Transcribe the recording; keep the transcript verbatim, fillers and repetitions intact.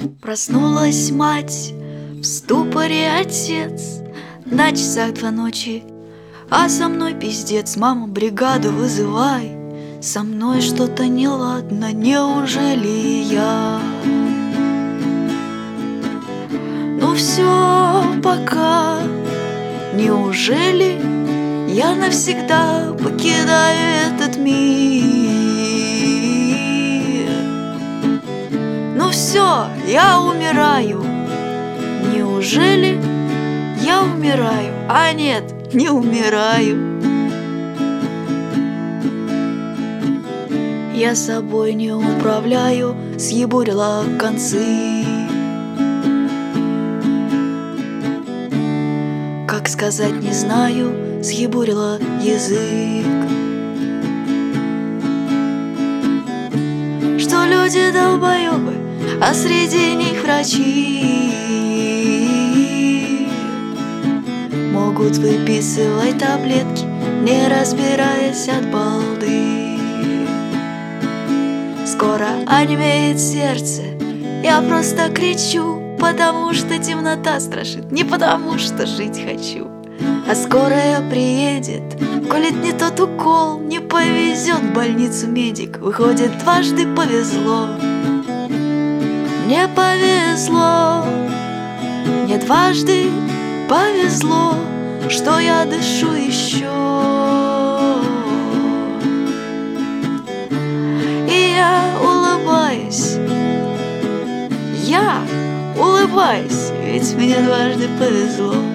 Проснулась мать, в ступоре отец, на часах два ночи, а со мной пиздец. Мама, бригаду вызывай, со мной что-то неладно, неужели я? Ну все, пока, неужели я навсегда покидаю этот мир? Ну все, я умираю. Неужели я умираю? А нет, не умираю. Я собой не управляю, съебурила концы. Как сказать, не знаю, съебурила язык. Что люди долбоёбы, а среди них врачи могут выписывать таблетки, не разбираясь от балды. Скоро онемеет сердце, я просто кричу, потому что темнота страшит, не потому что жить хочу. А скорая приедет, колет не тот укол, не повезет в больницу медик, выходит, дважды повезло. Мне повезло, мне дважды повезло, что я дышу еще. И я улыбаюсь, я улыбаюсь, ведь мне дважды повезло.